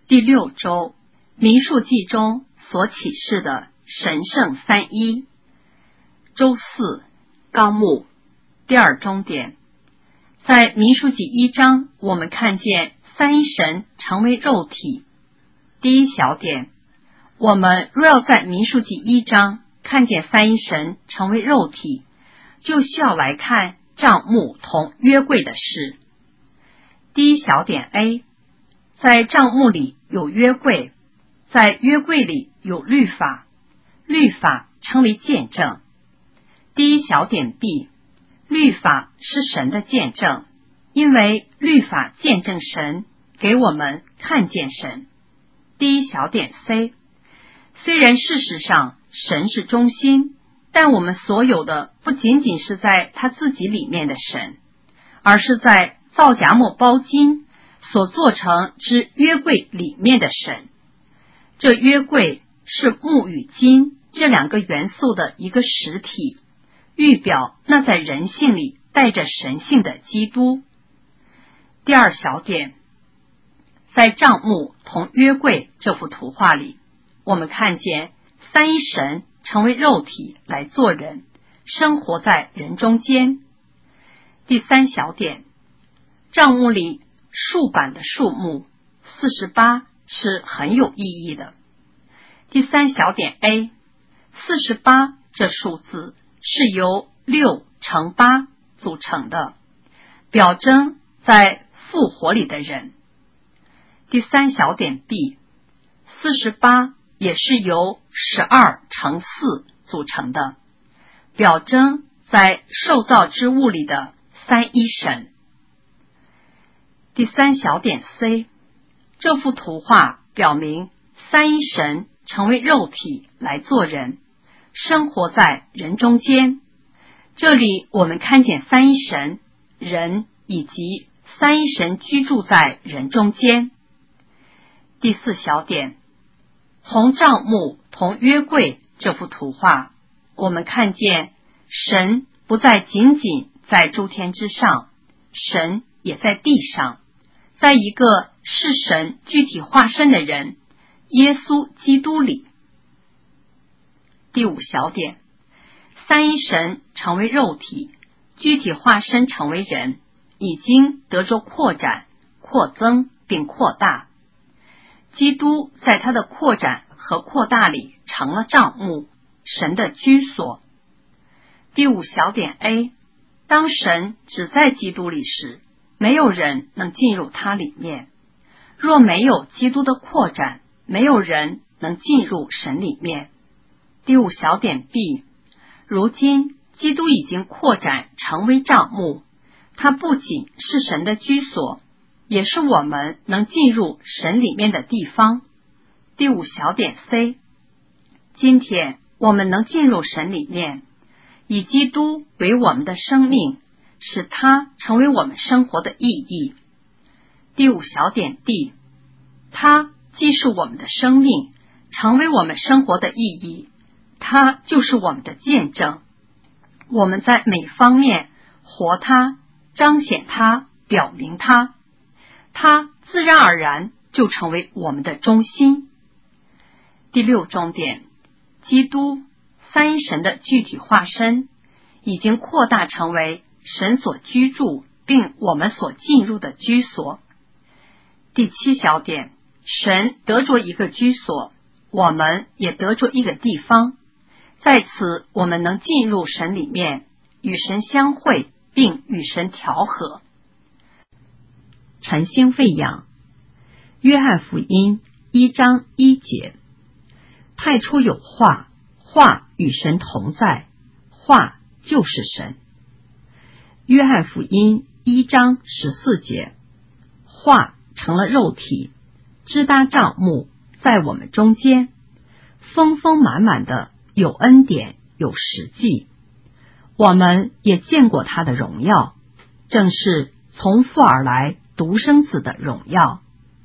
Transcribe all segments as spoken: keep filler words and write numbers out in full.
第六周民数记中所启示的神圣三一。周四纲目第二中点，在民数记一章，我们看见三一神成为肉体。第一小点，我们若要在民数记一章看见三一神成为肉体，就需要来看帐幕同约柜的事。第一小点 A， 在帐幕里有约柜，在约柜里有律法，律法称为见证。第一小点 B， 律法是神的见证，因为律法见证神，给我们看见神。第一小点 C， 虽然事实上神是中心，但我们所有的不仅仅是在他自己里面的神，而是在造荚木包金所做成之约柜里面的神。这约柜是木与金这两个元素的一个实体，预表那在人性里带着神性的基督。第二小点，在帐幕同约柜这幅图画里，我们看见三一神成为肉体来做人，生活在人中间。第三小点，帐幕里竖板的数目四十八是很有意义的。第三小点 A， 四十八这数字是由六乘八组成的，表征在复活里的人。第三小点 B， 四十八也是由十二乘四组成的，表征在受造之物里的三一神。第三小点 C， 这幅图画表明三一神成为肉体来做人，生活在人中间。这里我们看见三一神、人以及三一神居住在人中间。第四小点，从帐幕同约柜这幅图画，我们看见神不再仅仅在诸天之上，神也在地上，在一个是神具体化身的人耶稣基督里。第五小点，三一神成为肉体，具体化身成为人，已经得着扩展、扩增并扩大。基督在他的扩展和扩大里成了帐幕，神的居所。第五小点 A， 当神只在基督里时，没有人能进入他里面。若没有基督的扩展，没有人能进入神里面。第五小点 B， 如今基督已经扩展成为帐幕，他不仅是神的居所，也是我们能进入神里面的地方。第五小点 C， 今天我们能进入神里面，以基督为我们的生命，使他成为我们生活的意义。第五小点 D， 他既是我们的生命，成为我们生活的意义，他就是我们的见证。我们在每方面活他，彰显他，表明他，他自然而然就成为我们的中心。第六重点，基督三一神的具体化身已经扩大成为神所居住并我们所进入的居所。第七小点，神得着一个居所，我们也得着一个地方，在此我们能进入神里面，与神相会并与神调和。 晨星喂养，约翰福音一章一节，太初有话，话与神同在，话就是神。约翰福音一章十四节，话成了肉体，支搭帐幕在我们中间，丰丰满满的有恩典有实际，我们也见过他的荣耀，正是从父而来独生子的荣耀。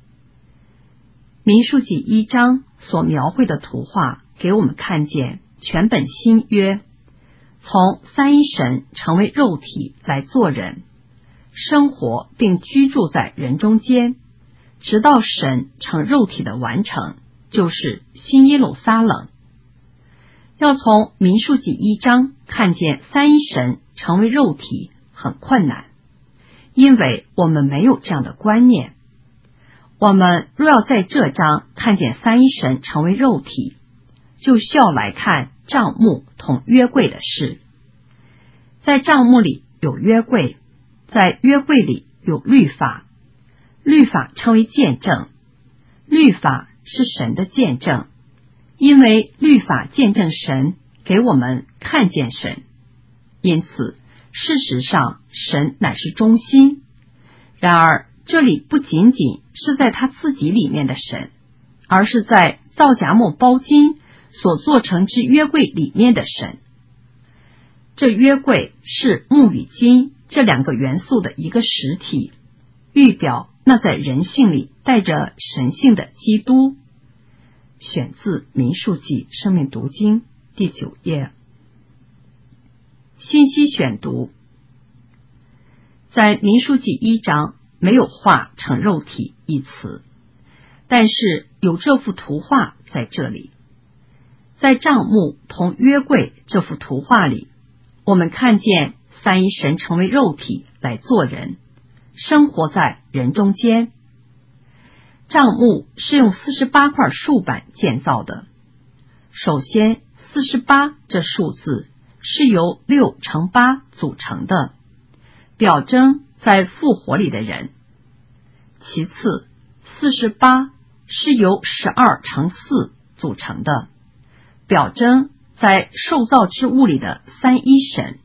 民数记一章所描绘的图画给我们看见全本新约从三一神成为肉体来做人，生活并居住在人中间， 直到神成肉体的完成，就是新耶路撒冷。要从民数记一章看见三一神成为肉体很困难，因为我们没有这样的观念。我们若要在这章看见三一神成为肉体，就需要来看帐幕同约柜的事。在帐幕里有约柜，在约柜里有律法，律法称为见证，律法是神的见证，因为律法见证神，给我们看见神。因此事实上神乃是中心。然而这里不仅仅是在他自己里面的神，而是在皂荚木包金所做成之约柜里面的神。这约柜是木与金这两个元素的一个实体，预表那在人性里带着神性的基督。选自民数记生命读经第九页。信息选读。在民数记一章没有化成肉体一词，但是有这幅图画在这里。在帐幕同约柜这幅图画里，我们看见三一神成为肉体来做人，生活在人中间。帐幕是用四十八块树板建造的。首先四十八这数字是由六乘八组成的，表征在复活里的人。其次四十八是由十二乘四组成的，表征在受造之物里的三一神，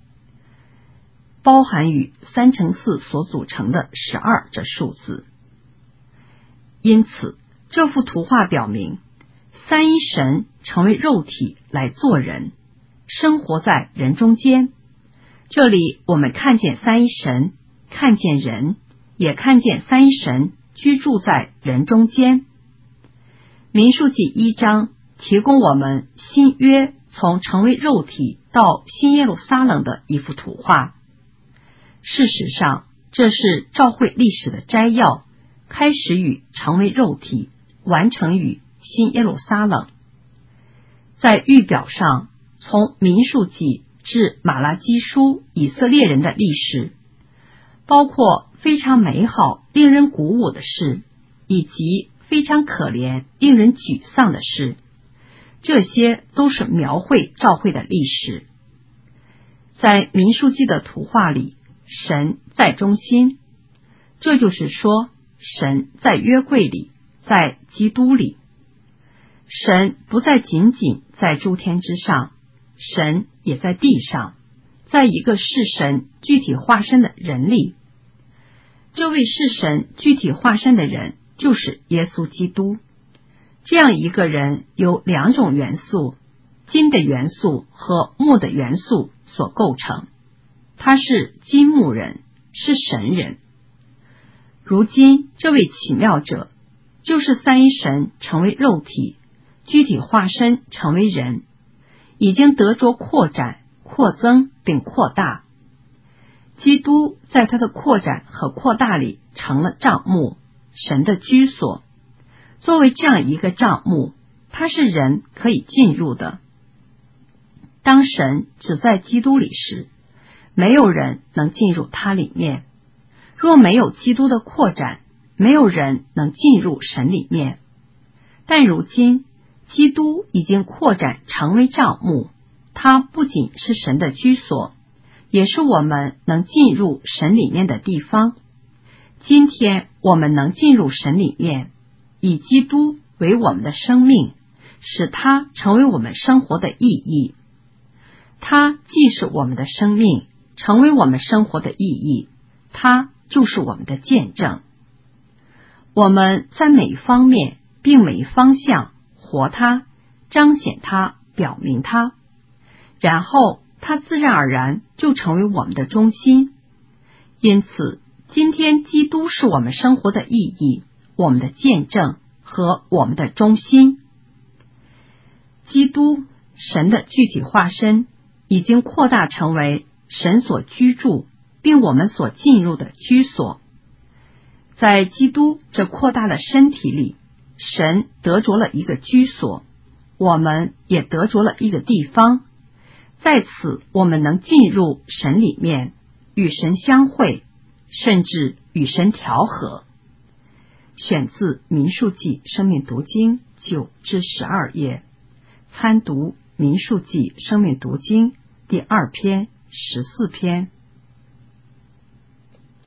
包含与三乘四所组成的十二这数字。因此这幅图画表明三一神成为肉体来做人，生活在人中间。这里我们看见三一神，看见人，也看见三一神居住在人中间。民数记一章提供我们新约从成为肉体到新耶路撒冷的一幅图画。事实上这是教会历史的摘要，开始于成为肉体，完成于新耶路撒冷。在预表上，从民数记至马拉基书以色列人的历史，包括非常美好令人鼓舞的事，以及非常可怜令人沮丧的事，这些都是描绘教会的历史。在民数记的图画里，神在中心，这就是说神在约柜里，在基督里。神不再仅仅在诸天之上，神也在地上，在一个是神具体化身的人里。这位是神具体化身的人就是耶稣基督。这样一个人由两种元素，金的元素和木的元素所构成，他是金木人，是神人。如今这位奇妙者就是三一神成为肉体，具体化身成为人，已经得着扩展、扩增并扩大。基督在他的扩展和扩大里成了帐幕，神的居所。作为这样一个帐幕，它是人可以进入的。当神只在基督里时，没有人能进入它里面。若没有基督的扩展，没有人能进入神里面。但如今基督已经扩展成为帐幕，它不仅是神的居所，也是我们能进入神里面的地方。今天我们能进入神里面，以基督为我们的生命，使它成为我们生活的意义。它既是我们的生命，成为我们生活的意义，它就是我们的见证。我们在每一方面并每一方向活它，彰显它，表明它，然后它自然而然就成为我们的中心。因此今天基督是我们生活的意义，我们的见证和我们的中心。基督，神的具体化身，已经扩大成为神所居住并我们所进入的居所。 在基督这扩大的身体里，神得着了一个居所，我们也得着了一个地方，在此我们能进入神里面，与神相会，甚至与神调和。选自民数记生命读经九至十二页，参读民数记生命读经第二篇、十四篇。